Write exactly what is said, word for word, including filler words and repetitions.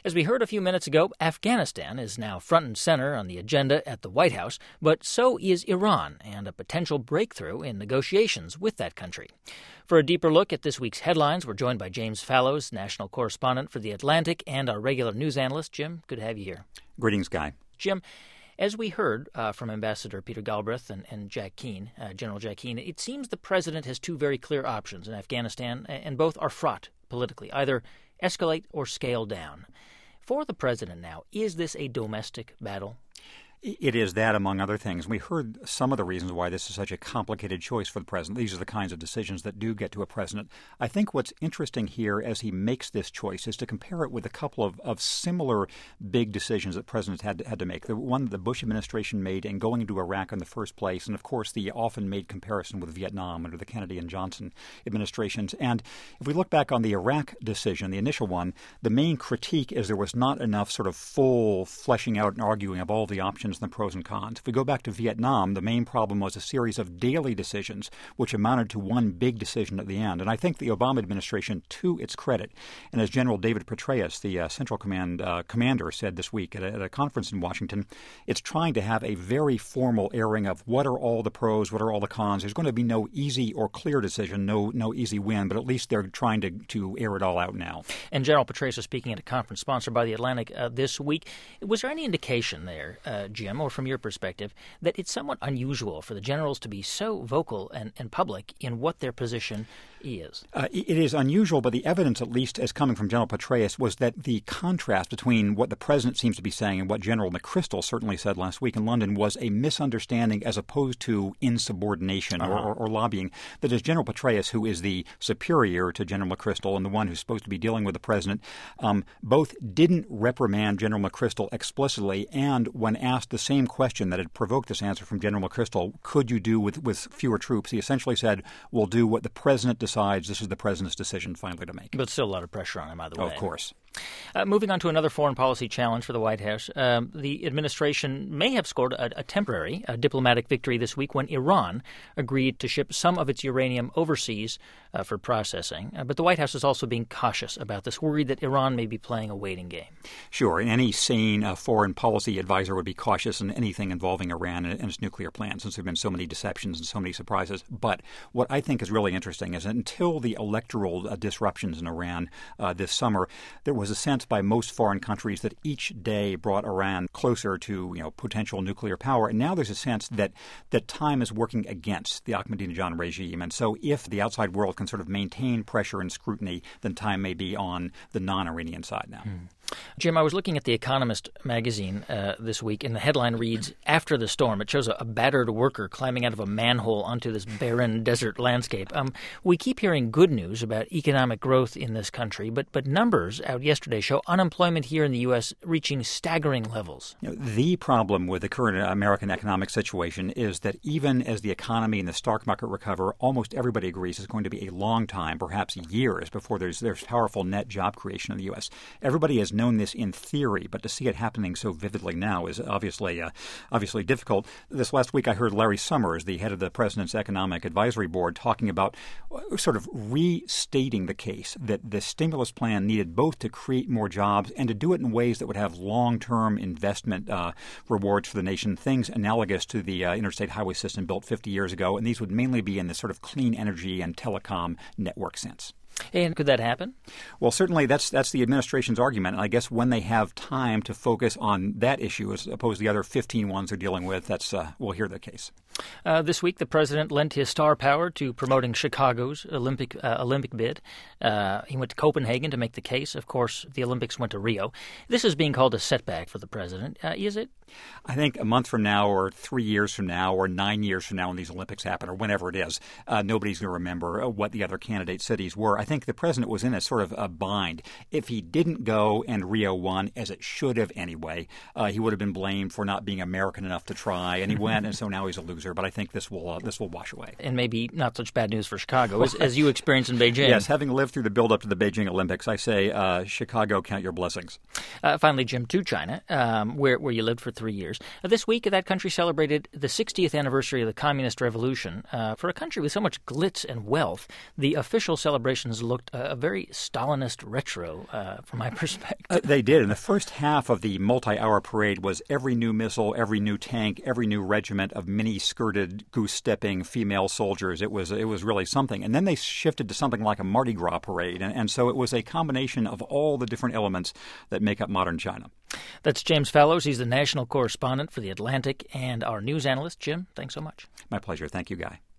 As we heard a few minutes ago, Afghanistan is now front and center on the agenda at the White House, but so is Iran and a potential breakthrough in negotiations with that country. For a deeper look at this week's headlines, we're joined by James Fallows, national correspondent for The Atlantic and our regular news analyst. Jim, good to have you here. Greetings, Guy. Jim, as we heard uh, from Ambassador Peter Galbraith and, and Jack Keane, uh, General Jack Keane, it seems the president has two very clear options in Afghanistan, and both are fraught politically, either escalate or scale down. For the president now, is this a domestic battle? It is that, among other things. We heard some of the reasons why this is such a complicated choice for the president. These are the kinds of decisions that do get to a president. I think what's interesting here as he makes this choice is to compare it with a couple of, of similar big decisions that presidents had to, had to make. The one the Bush administration made in going into Iraq in the first place, and of course the often made comparison with Vietnam under the Kennedy and Johnson administrations. And if we look back on the Iraq decision, the initial one, the main critique is there was not enough sort of full fleshing out and arguing of all the options and the pros and cons. If we go back to Vietnam, the main problem was a series of daily decisions which amounted to one big decision at the end. And I think the Obama administration, to its credit, and as General David Petraeus, the uh, Central Command uh, commander, said this week at a, at a conference in Washington, it's trying to have a very formal airing of what are all the pros, what are all the cons. There's going to be no easy or clear decision, no no easy win, but at least they're trying to, to air it all out now. And General Petraeus was speaking at a conference sponsored by The Atlantic uh, this week. Was there any indication there, uh, Jim, or from your perspective, that it's somewhat unusual for the generals to be so vocal and, and public in what their position is? Uh, it is unusual, but the evidence, at least as coming from General Petraeus, was that the contrast between what the president seems to be saying and what General McChrystal certainly said last week in London was a misunderstanding as opposed to insubordination uh-huh. or, or, or lobbying. That is, General Petraeus, who is the superior to General McChrystal and the one who's supposed to be dealing with the president, um, both didn't reprimand General McChrystal explicitly, and when asked the same question that had provoked this answer from General McChrystal, could you do with, with fewer troops, he essentially said, we'll do what the president decides. This is the president's decision finally to make. But still a lot of pressure on him either way. Oh, of course. Uh, moving on to another foreign policy challenge for the White House, um, the administration may have scored a, a temporary a diplomatic victory this week when Iran agreed to ship some of its uranium overseas uh, for processing. Uh, but the White House is also being cautious about this, worried that Iran may be playing a waiting game. Sure. And any sane uh, foreign policy advisor would be cautious in anything involving Iran and, and its nuclear plan, since there have been so many deceptions and so many surprises. But what I think is really interesting is that until the electoral uh, disruptions in Iran uh, this summer, there was was a sense by most foreign countries that each day brought Iran closer to, you know, potential nuclear power. And now there's a sense that that time is working against the Ahmadinejad regime. And so if the outside world can sort of maintain pressure and scrutiny, then time may be on the non-Iranian side now. Hmm. Jim, I was looking at The Economist magazine uh, this week, and the headline reads, "After the storm." It shows a, a battered worker climbing out of a manhole onto this barren desert landscape. Um, we keep hearing good news about economic growth in this country, but but numbers out yesterday show unemployment here in the U S reaching staggering levels. You know, the problem with the current American economic situation is that even as the economy and the stock market recover, almost everybody agrees it's going to be a long time, perhaps years, before there's there's powerful net job creation in the U S. Everybody has known this in theory, but to see it happening so vividly now is obviously uh, obviously difficult. This last week I heard Larry Summers, the head of the President's Economic Advisory Board, talking about sort of restating the case that the stimulus plan needed both to create more jobs and to do it in ways that would have long-term investment uh, rewards for the nation, things analogous to the uh, interstate highway system built fifty years ago, and these would mainly be in the sort of clean energy and telecom network sense. And could that happen? Well, certainly that's that's the administration's argument. And I guess when they have time to focus on that issue as opposed to the other fifteen ones they're dealing with, that's uh, we'll hear the case. Uh, this week, the president lent his star power to promoting Chicago's Olympic uh, Olympic bid. Uh, he went to Copenhagen to make the case. Of course, the Olympics went to Rio. This is being called a setback for the president. Uh, is it? I think a month from now or three years from now or nine years from now when these Olympics happen or whenever it is, uh, nobody's going to remember what the other candidate cities were. I think the president was in a sort of a bind. If he didn't go and Rio won, as it should have anyway, uh, he would have been blamed for not being American enough to try. And he went, and so now he's a loser. loser, but I think this will uh, this will wash away. And maybe not such bad news for Chicago, as, as you experienced in Beijing. Yes, having lived through the build-up to the Beijing Olympics, I say, uh, Chicago, count your blessings. Uh, finally, Jim, to China, um, where, where you lived for three years. Uh, this week, that country celebrated the sixtieth anniversary of the Communist Revolution. Uh, for a country with so much glitz and wealth, the official celebrations looked uh, a very Stalinist retro, uh, from my perspective. Uh, they did. And the first half of the multi-hour parade was every new missile, every new tank, every new regiment of mini-skirted, goose-stepping female soldiers. It was it was really something. And then they shifted to something like a Mardi Gras parade. And, and so it was a combination of all the different elements that make up modern China. That's James Fallows. He's the national correspondent for The Atlantic and our news analyst. Jim, thanks so much. My pleasure. Thank you, Guy.